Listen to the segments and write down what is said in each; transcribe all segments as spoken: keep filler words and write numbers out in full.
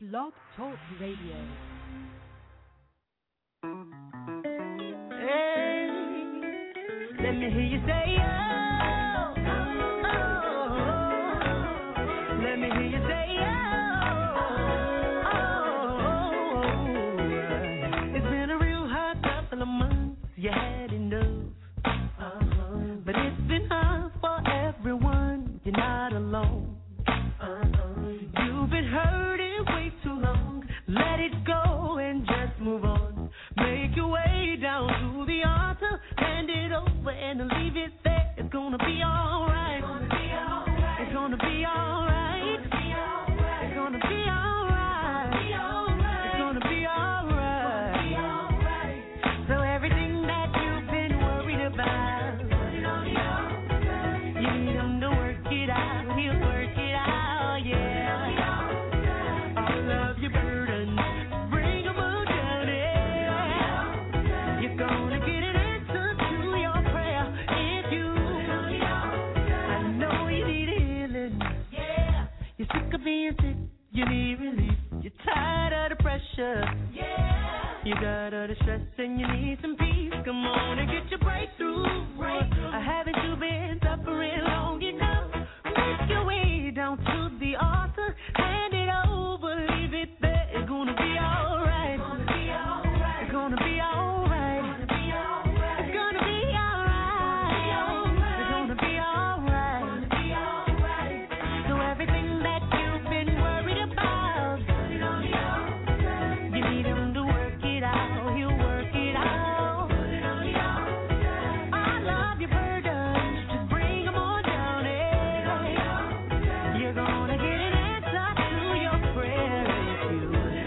Blog Talk Radio. Hey, let me hear you say oh, oh, oh. Let me hear you say oh, oh, oh. It's been a real hard couple of months, you had enough, uh-huh. But it's been hard for everyone, you're not alone. You've been hurting way too long. Let it go and just move on. Make your way down to the altar, hand it over and leave it there. It's gonna be alright. It's gonna be alright. It's gonna be alright. It's gonna be alright. So everything that you've been worried about, you need him to work it out. He'll work it out. Your burdens, bring them all down, yeah. You're gonna get an answer to your prayer if you, I know you need healing, yeah. You're sick of being sick, you need relief. You're tired of the pressure, yeah. You got all the stress and you need some peace. Come on and get your breakthrough, breakthrough. Haven't you been suffering long enough? Make your way down to the altar, hand it over, leave it there. It's gonna be alright. It's gonna be alright. It's gonna be alright. It's gonna be alright. It's gonna be alright. So everything that you've been worried about, you need him to work it out. He'll work it out. All of your burdens, just bring them on down, yeah. You're gonna get an answer to your prayer if you,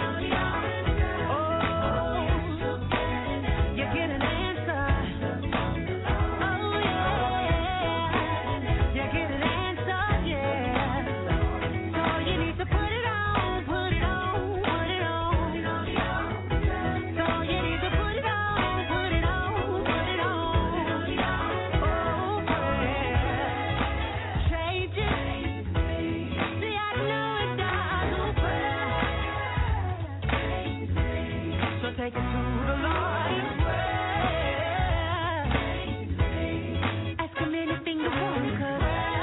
oh, you get an answer. Oh yeah, you get an answer, yeah. So you need to put it on, put it on, put it on. So you need to put it on, put it on, put it on. Oh, prayer changes. See, I know it does. Oh, prayer. So take it to the Lord in prayer. Ask him anything you want, 'cause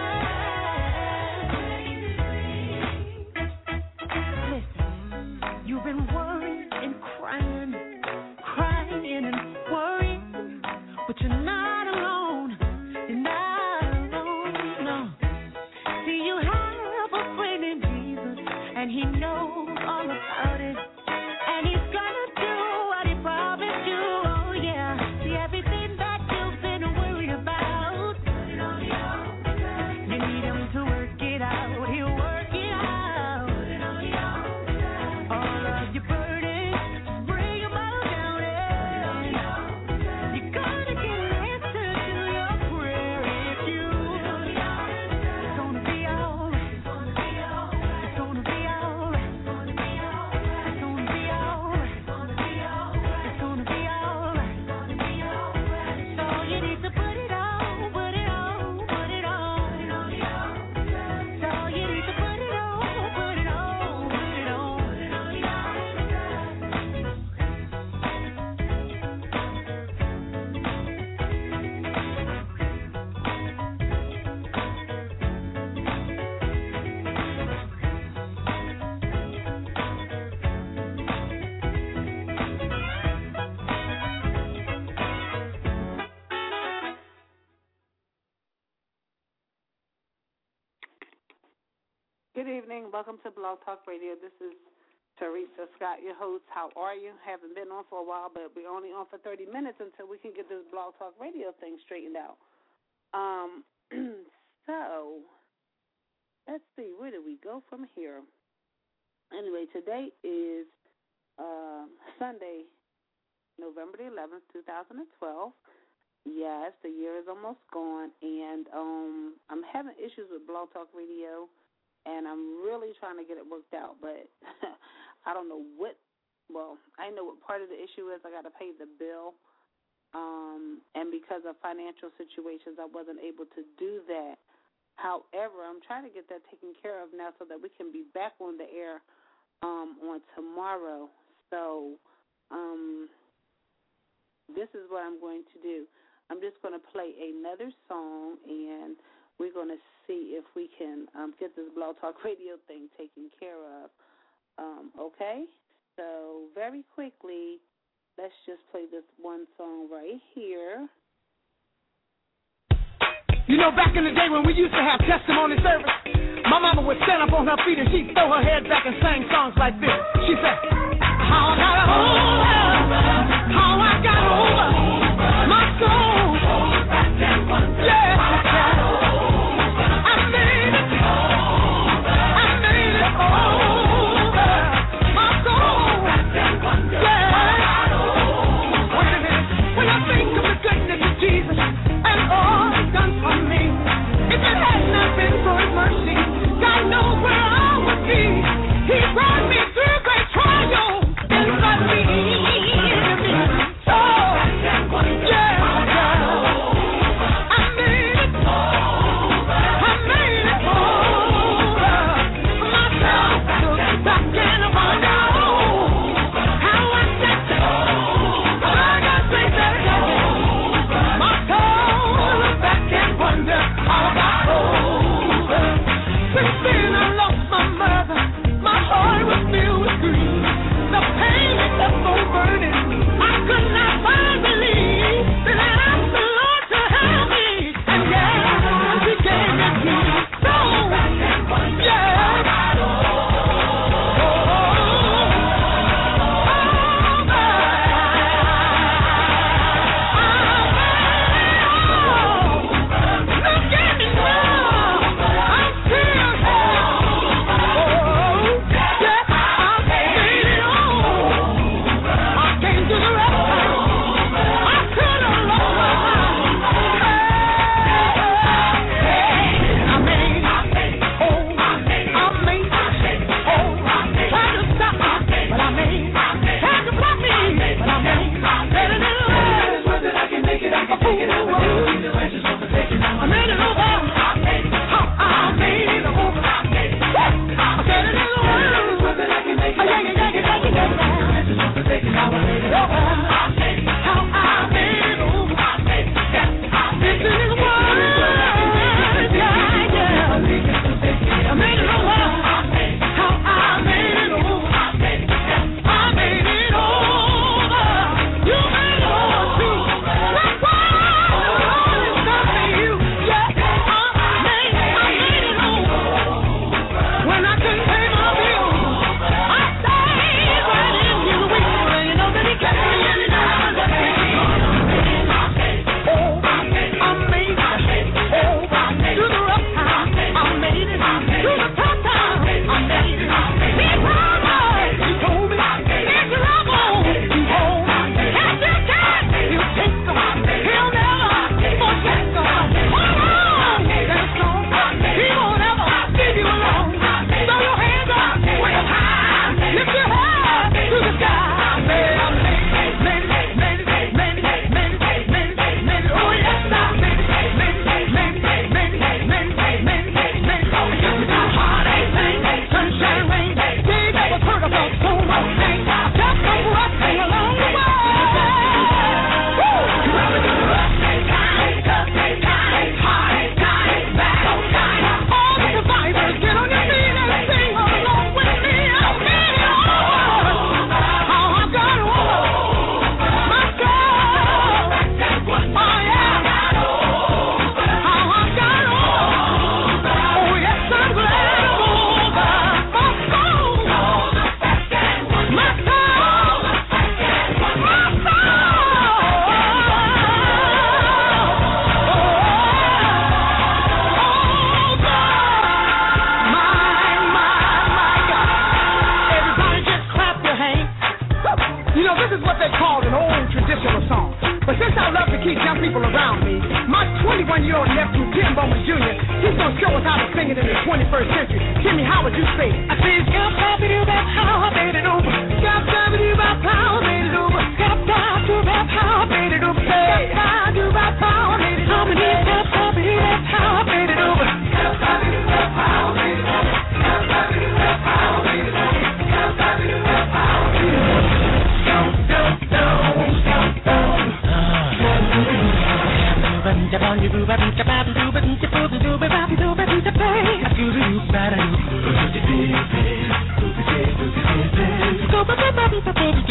listen, you've been worrying and crying, crying and worrying, but you're not alone. You're not alone, no. See, you have a friend in Jesus, and he knows all about it, and he's gonna do what he promised you. Oh yeah. See, everything that you've been worried about, you need him to work it out. He'll work it out. All of your burdens, bring them all down, yeah. You're gonna get an answer to your prayer if you, it's gonna be alright. It's gonna be alright. It's gonna be alright. It's gonna be alright. It's gonna be alright. It's gonna be alright. It's gonna be alright. So you need to put it on, put it on, put it on. So you need to put it on, put it on, put it on. Good evening. Welcome to Blog Talk Radio. This is Teresa Scott, your host. How are you? Haven't been on for a while, but we're only on for thirty minutes until we can get this Blog Talk Radio thing straightened out. Um, so, let's see. Where do we go from here? Anyway, today is uh, Sunday, November the eleventh, two thousand twelve. Yes, the year is almost gone, and um, I'm having issues with Blog Talk Radio, and I'm really trying to get it worked out, but I don't know what, well, I know what part of the issue is. I got to pay the bill, um, and because of financial situations, I wasn't able to do that. However, I'm trying to get that taken care of now so that we can be back on the air um, on tomorrow. So um, this is what I'm going to do. I'm just going to play another song, and we're going to see if we can um, get this Blog Talk Radio thing taken care of. Um, okay? So very quickly, let's just play this one song right here. You know, back in the day when we used to have testimony service, my mama would stand up on her feet and she'd throw her head back and sang songs like this. She said, how I got over, how I got over my soul. Yeah, I made it, I made it over my soul. Yeah, wait a minute, when I think of the goodness of Jesus and all He's done for me, if it had not been for His mercy, God knows where I would be. He brought me through great trials and brought me into me. So, yeah, yeah, I made it, I made it over myself. Look back and wonder how I said that. I got to say that my soul. Look back and wonder how I got over. Since then I lost my mother. My heart was filled with grief. The pain it left on burning. I could not find relief. Then I asked the Lord to help me. And yeah, He gave it to me. So, yeah.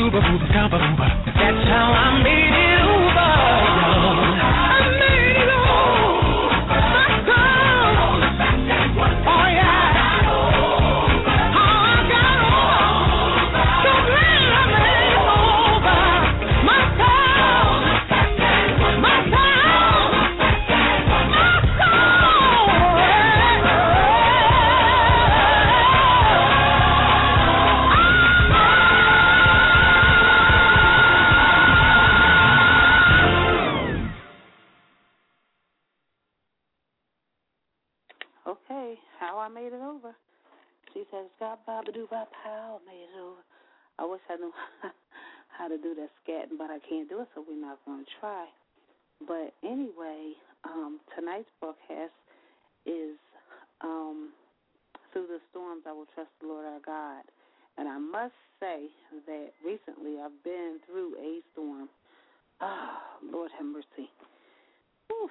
That's how I made it over. I made it over. Oh yeah. How I got over. So glad I made it over. My soul, my soul, my Okay, how I made it over. She says, "Scott Babadoo by Pow made it over." I wish I knew how to do that scatting, but I can't do it, so we're not going to try. But anyway, um, tonight's broadcast is um, Through the Storms I Will Trust the Lord Our God. And I must say that recently I've been through a storm. Oh, Lord have mercy. Whew.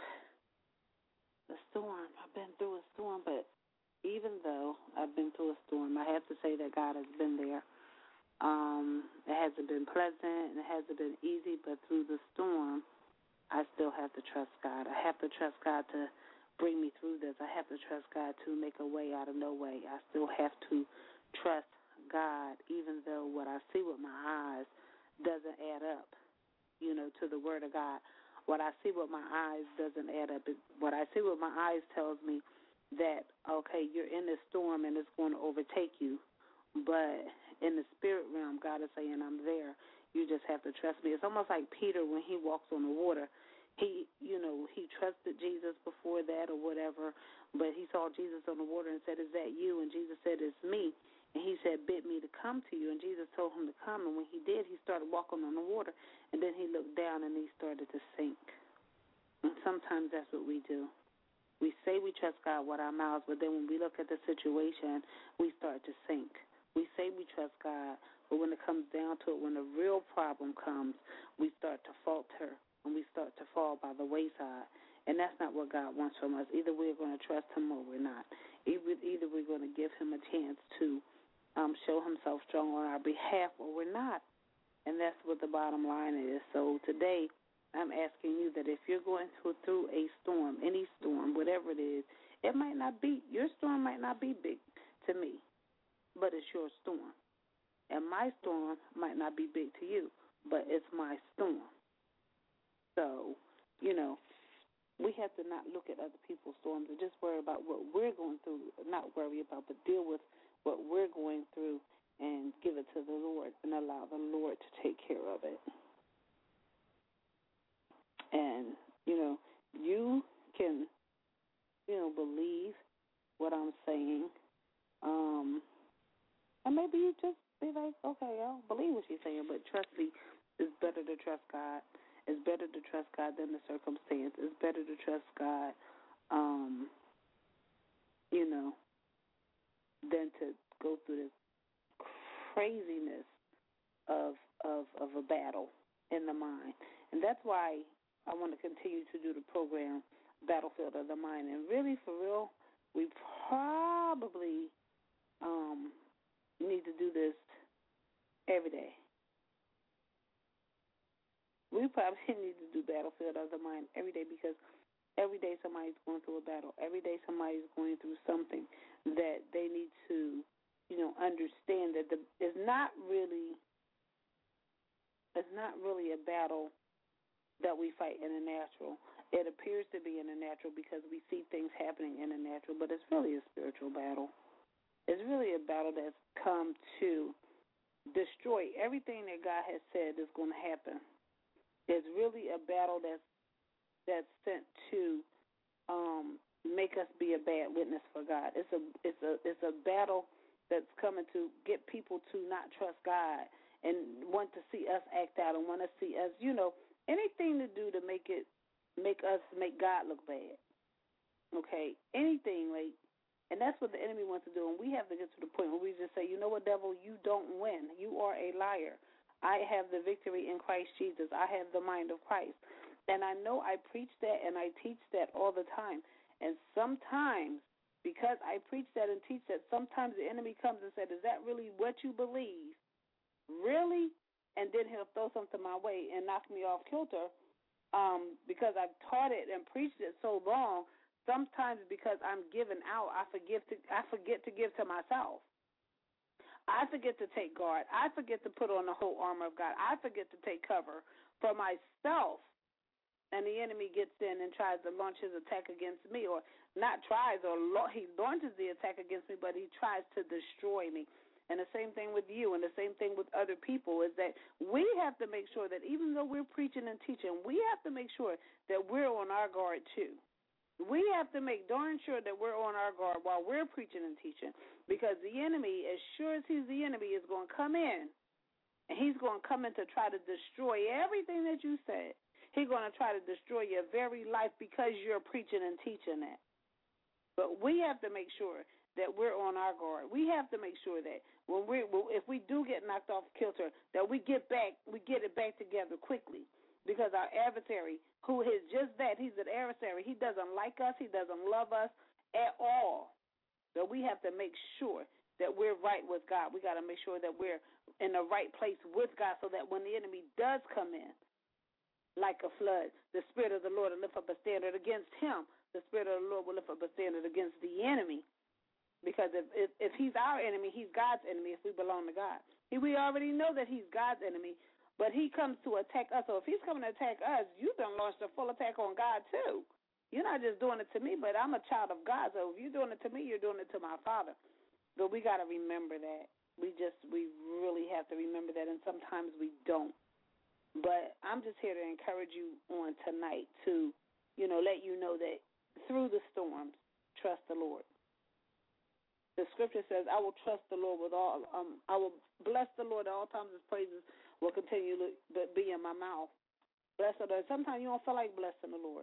The storm. I've been through a storm, but even though I've been through a storm, I have to say that God has been there. Um, it hasn't been pleasant and it hasn't been easy, but through the storm, I still have to trust God. I have to trust God to bring me through this. I have to trust God to make a way out of no way. I still have to trust God, even though what I see with my eyes doesn't add up, you know, to the Word of God. What I see with my eyes doesn't add up. It, what I see with my eyes tells me that, okay, you're in this storm and it's going to overtake you. But in the spirit realm, God is saying, I'm there. You just have to trust me. It's almost like Peter when he walks on the water. He, you know, he trusted Jesus before that or whatever, but he saw Jesus on the water and said, is that you? And Jesus said, it's me. And he said, bid me to come to you. And Jesus told him to come. And when he did, he started walking on the water. And then he looked down and he started to sink. And sometimes that's what we do. We say we trust God with our mouths, but then when we look at the situation, we start to sink. We say we trust God, but when it comes down to it, when the real problem comes, we start to falter and we start to fall by the wayside. And that's not what God wants from us. Either we're going to trust him or we're not. Either, either we're going to give him a chance to um, show himself strong on our behalf or we're not. And that's what the bottom line is. So today I'm asking you that if you're going through, through a storm, any storm, whatever it is, it might not be, your storm might not be big to me, but it's your storm. And my storm might not be big to you, but it's my storm. So, you know, we have to not look at other people's storms and just worry about what we're going through, not worry about, but deal with what we're going through and give it to the Lord and allow the Lord to take care of it. And, you know, you can, you know, believe what I'm saying. Um, and maybe you just be like, okay, I don't believe what she's saying, but trust me, it's better to trust God. It's better to trust God than the circumstance. It's better to trust God, um, you know, than to go through this craziness of, of of a battle in the mind. And that's why I want to continue to do the program, Battlefield of the Mind. And really, for real, we probably um, need to do this every day. We probably need to do Battlefield of the Mind every day because every day somebody's going through a battle. Every day somebody's going through something that they need to, you know, understand that the, it's not really it's not really a battle that we fight in the natural. It appears to be in the natural because we see things happening in the natural, but it's really a spiritual battle. It's really a battle that's come to destroy everything that God has said is going to happen. It's really a battle that's that's sent to um, make us be a bad witness for God. It's a it's a it's a battle that's coming to get people to not trust God and want to see us act out and want to see us, you know, anything to do to make it make us make God look bad. Okay, anything like, and that's what the enemy wants to do. And we have to get to the point where we just say, you know what, devil, you don't win. You are a liar. I have the victory in Christ Jesus. I have the mind of Christ. And I know I preach that and I teach that all the time. And sometimes, because I preach that and teach that, sometimes the enemy comes and says, is that really what you believe? Really? and then he'll throw something my way and knock me off kilter um, because I've taught it and preached it so long. Sometimes because I'm giving out, I forget to I forget to give to myself. I forget to take guard. I forget to put on the whole armor of God. I forget to take cover for myself. And the enemy gets in and tries to launch his attack against me, or not tries, or he launches the attack against me, but he tries to destroy me. And the same thing with you, and the same thing with other people, is that we have to make sure that even though we're preaching and teaching, we have to make sure that we're on our guard too. We have to make darn sure that we're on our guard while we're preaching and teaching, because the enemy, as sure as he's the enemy, is going to come in, and he's going to come in to try to destroy everything that you said. He's going to try to destroy your very life because you're preaching and teaching it. But we have to make sure that we're on our guard. We have to make sure that when we, if we do get knocked off kilter, that we get back, we get it back together quickly. Because our adversary, who is just that, he's an adversary. He doesn't like us. He doesn't love us at all. So we have to make sure that we're right with God. We got to make sure that we're in the right place with God, so that when the enemy does come in like a flood, the Spirit of the Lord will lift up a standard against him. The Spirit of the Lord will lift up a standard against the enemy. Because if, if if he's our enemy, he's God's enemy if we belong to God. He, we already know that he's God's enemy, but he comes to attack us. So if he's coming to attack us, you done launched a full attack on God too. You're not just doing it to me, but I'm a child of God. So if you're doing it to me, you're doing it to my Father. But we got to remember that. We just, we really have to remember that, and sometimes we don't. But I'm just here to encourage you on tonight to, you know, let you know that through the storms, trust the Lord. The scripture says, I will trust the Lord with all, um, I will bless the Lord at all times. His praises will continue to be in my mouth. Bless the Lord. Sometimes you don't feel like blessing the Lord.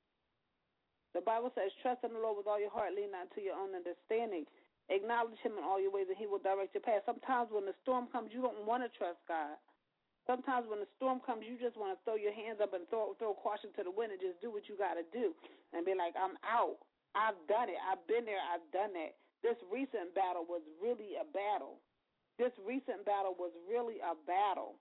The Bible says, trust in the Lord with all your heart, lean not to your own understanding. Acknowledge him in all your ways, and he will direct your path. Sometimes when the storm comes, you don't want to trust God. Sometimes when the storm comes, you just want to throw your hands up and throw, throw caution to the wind and just do what you got to do and be like, I'm out. I've done it. I've been there. I've done that. This recent battle was really a battle. This recent battle was really a battle.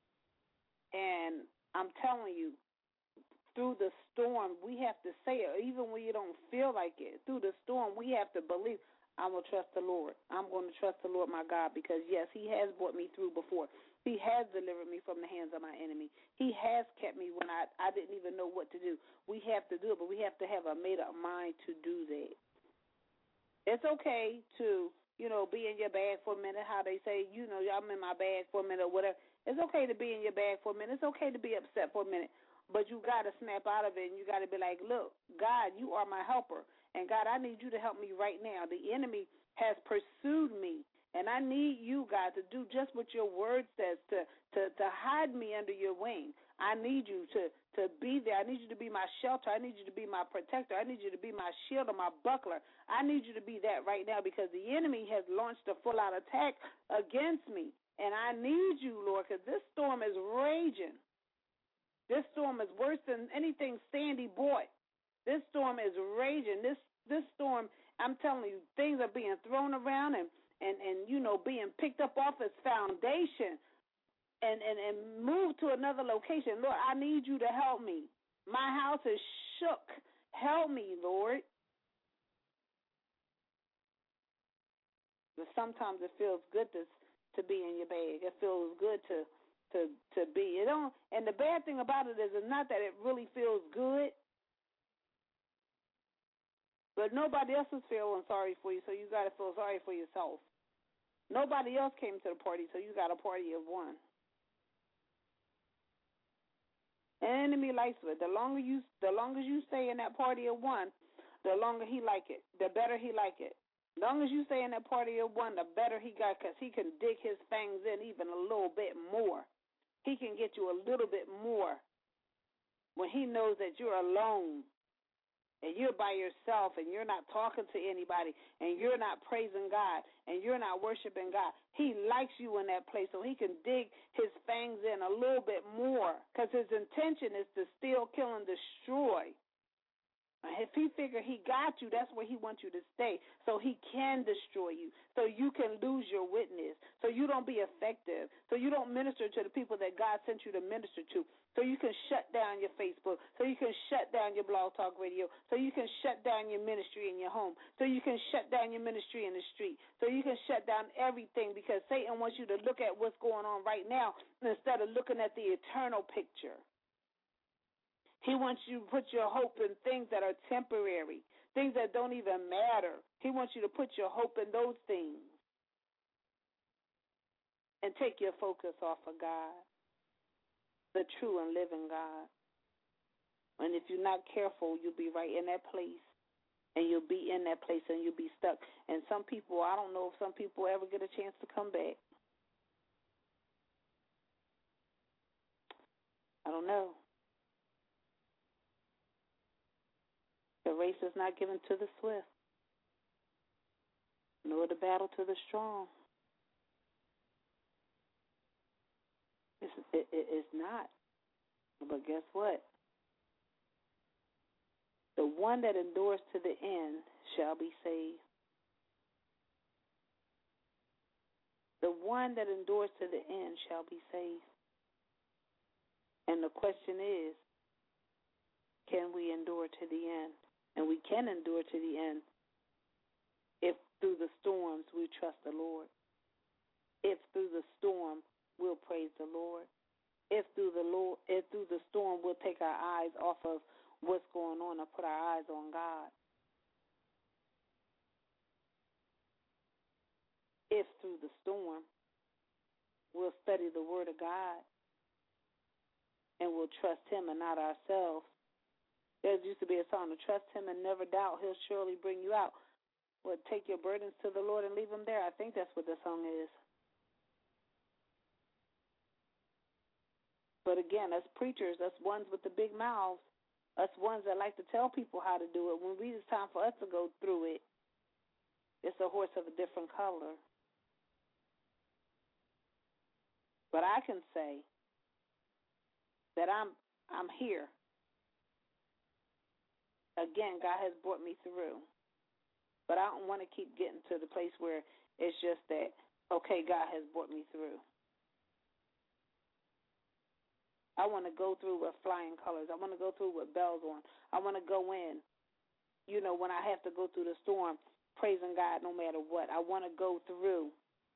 And I'm telling you, through the storm, we have to say it, even when you don't feel like it. Through the storm, we have to believe, I'm going to trust the Lord. I'm going to trust the Lord my God, because, yes, he has brought me through before. He has delivered me from the hands of my enemy. He has kept me when I, I didn't even know what to do. We have to do it, but we have to have a made-up mind to do that. It's okay to, you know, be in your bag for a minute, how they say, you know, I'm in my bag for a minute or whatever. It's okay to be in your bag for a minute. It's okay to be upset for a minute. But you got to snap out of it, and you got to be like, look, God, you are my helper. And, God, I need you to help me right now. The enemy has pursued me, and I need you, God, to do just what your word says, to, to, to hide me under your wing. I need you to, to be there. I need you to be my shelter. I need you to be my protector. I need you to be my shield or my buckler. I need you to be that right now, because the enemy has launched a full-out attack against me. And I need you, Lord, because this storm is raging. This storm is worse than anything Sandy brought. This storm is raging. This this storm, I'm telling you, things are being thrown around and, and, and you know, being picked up off its foundation and, and, and moved to another location. Lord, I need you to help me. My house is shook. Help me, Lord. But sometimes it feels good to to be in your bag. It feels good to to to be. It don't. And the bad thing about it is, it's not that it really feels good, but nobody else is feeling sorry for you, so you got to feel sorry for yourself. Nobody else came to the party, so you got a party of one. An enemy likes it. The longer you, the longer you stay in that party of one, the longer he like it. The better he like it. As long as you stay in that party of one, the better he got, because he can dig his fangs in even a little bit more. He can get you a little bit more when he knows that you're alone and you're by yourself and you're not talking to anybody and you're not praising God and you're not worshiping God. He likes you in that place, so he can dig his fangs in a little bit more, because his intention is to steal, kill, and destroy. If he figure he got you, that's where he wants you to stay, so he can destroy you, so you can lose your witness, so you don't be effective, so you don't minister to the people that God sent you to minister to, so you can shut down your Facebook, so you can shut down your Blog Talk Radio, so you can shut down your ministry in your home, so you can shut down your ministry in the street, so you can shut down everything, because Satan wants you to look at what's going on right now instead of looking at the eternal picture. He wants you to put your hope in things that are temporary, things that don't even matter. He wants you to put your hope in those things and take your focus off of God, the true and living God. And if you're not careful, you'll be right in that place, and you'll be in that place, and you'll be stuck. And some people, I don't know if some people ever get a chance to come back. I don't know. The race is not given to the swift, nor the battle to the strong. It's, it, it, it's not. But guess what? The one that endures to the end shall be saved. The one that endures to the end shall be saved. And the question is, can we endure to the end? And we can endure to the end if through the storms we trust the Lord. If through the storm we'll praise the Lord. If through the Lord, if through the storm we'll take our eyes off of what's going on and put our eyes on God. If through the storm we'll study the Word of God and we'll trust Him and not ourselves. There used to be a song, to trust Him and never doubt, He'll surely bring you out. Well, take your burdens to the Lord and leave them there. I think that's what the song is. But again, us preachers, us ones with the big mouths, us ones that like to tell people how to do it, when we it's time for us to go through it, it's a horse of a different color. But I can say that I'm I'm here. Again, God has brought me through. But I don't want to keep getting to the place where it's just that, okay, God has brought me through. I want to go through with flying colors. I want to go through with bells on. I want to go in, you know, when I have to go through the storm, praising God no matter what. I want to go through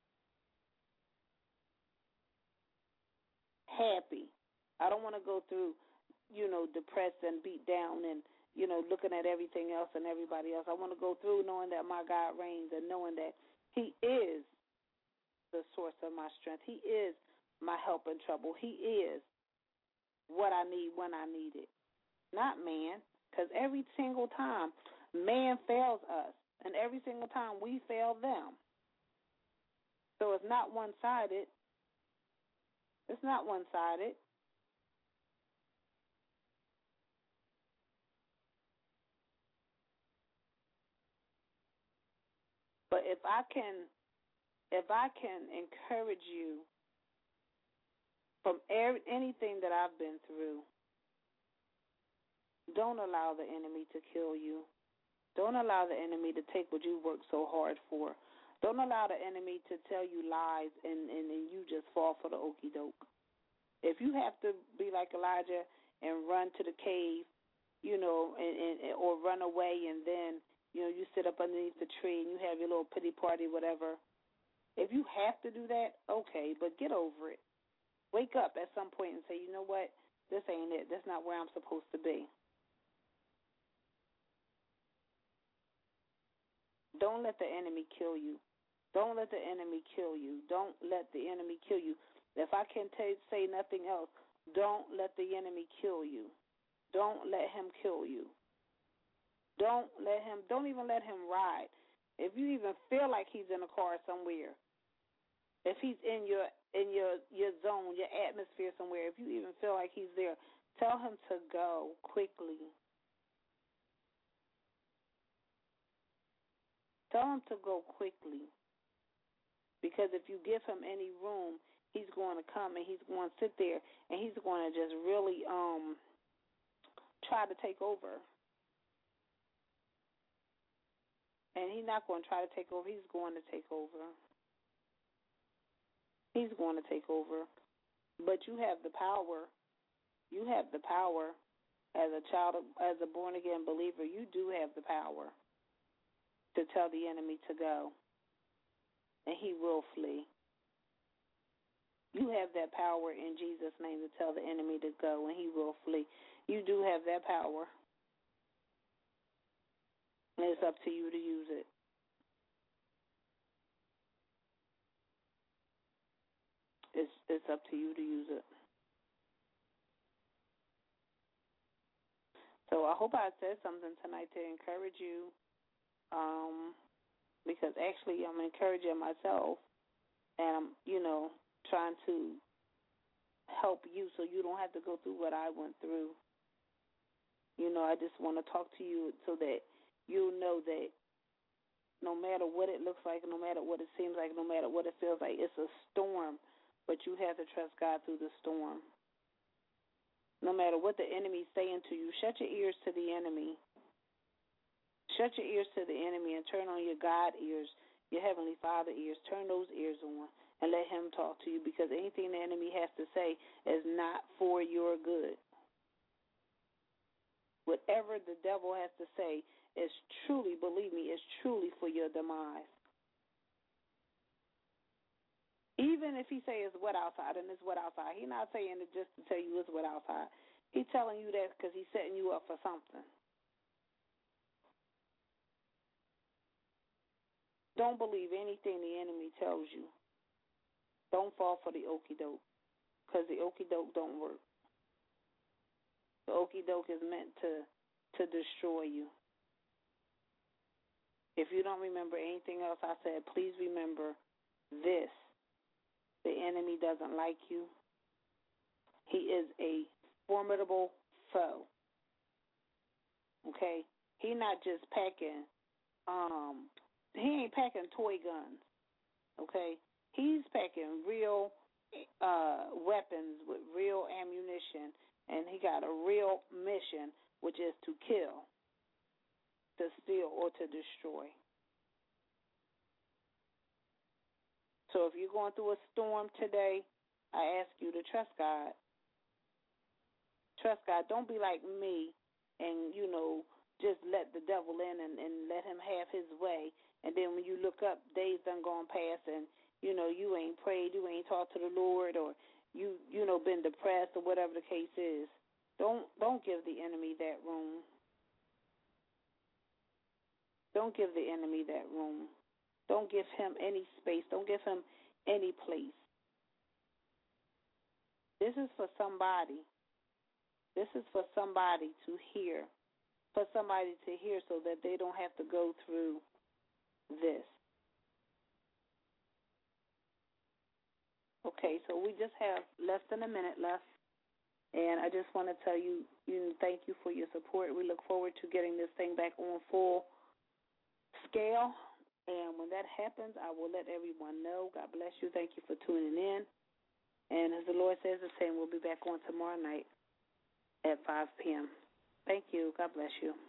happy. I don't want to go through, you know, depressed and beat down and, you know, looking at everything else and everybody else. I want to go through knowing that my God reigns and knowing that He is the source of my strength. He is my help in trouble. He is what I need when I need it, not man, because every single time man fails us, and every single time we fail them. So it's not one-sided. It's not one-sided. But if I can, if I can encourage you from every, anything that I've been through, don't allow the enemy to kill you. Don't allow the enemy to take what you worked so hard for. Don't allow the enemy to tell you lies and, and, and you just fall for the okie doke. If you have to be like Elijah and run to the cave, you know, and, and or run away and then, you know, you sit up underneath the tree and you have your little pity party, whatever. If you have to do that, okay, but get over it. Wake up at some point and say, you know what, this ain't it. That's not where I'm supposed to be. Don't let the enemy kill you. Don't let the enemy kill you. Don't let the enemy kill you. If I can t- say nothing else, don't let the enemy kill you. Don't let him kill you. Don't let him, don't even let him ride. If you even feel like he's in a car somewhere, if he's in your in your, your zone, your atmosphere somewhere, if you even feel like he's there, tell him to go quickly. Tell him to go quickly. Because if you give him any room, he's going to come and he's going to sit there and he's going to just really um try to take over. And he's not going to try to take over. He's going to take over. He's going to take over. But you have the power. You have the power as a child, of, as a born-again believer. You do have the power to tell the enemy to go, and he will flee. You have that power in Jesus' name to tell the enemy to go, and he will flee. You do have that power, and it's up to you to use it. It's it's up to you to use it. So I hope I said something tonight to encourage you, um, because actually I'm encouraging myself, and I'm, you know, trying to help you so you don't have to go through what I went through. You know, I just want to talk to you so that you'll know that no matter what it looks like, no matter what it seems like, no matter what it feels like, it's a storm, but you have to trust God through the storm. No matter what the enemy's saying to you, shut your ears to the enemy. Shut your ears to the enemy and turn on your God ears, your Heavenly Father ears. Turn those ears on and let him talk to you, because anything the enemy has to say is not for your good. Whatever the devil has to say is truly, believe me, is truly for your demise. Even if he say it's wet outside and it's wet outside, he's not saying it just to tell you it's wet outside. He's telling you that because he's setting you up for something. Don't believe anything the enemy tells you. Don't fall for the okie doke, because the okie doke don't work. The okie doke is meant to to destroy you. If you don't remember anything else I said, please remember this. The enemy doesn't like you. He is a formidable foe. Okay? He not just packing, um, he ain't packing toy guns. Okay? He's packing real uh, weapons with real ammunition, and he got a real mission, which is to kill, to steal, or to destroy. So if you're going through a storm today, I ask you to trust God. Trust God. Don't be like me and, you know, just let the devil in and, and let him have his way. And then when you look up, days done gone past and, you know, you ain't prayed, you ain't talked to the Lord, or you, you know, been depressed or whatever the case is. Don't don't give the enemy that room. Don't give the enemy that room. Don't give him any space. Don't give him any place. This is for somebody. This is for somebody to hear. For somebody to hear so that they don't have to go through this. Okay, so we just have less than a minute left. And I just want to tell you, you thank you for your support. We look forward to getting this thing back on full scale. And when that happens, I will let everyone know. God bless you. Thank you for tuning in. And as the Lord says the same, we'll be back on tomorrow night at five p.m. Thank you. God bless you.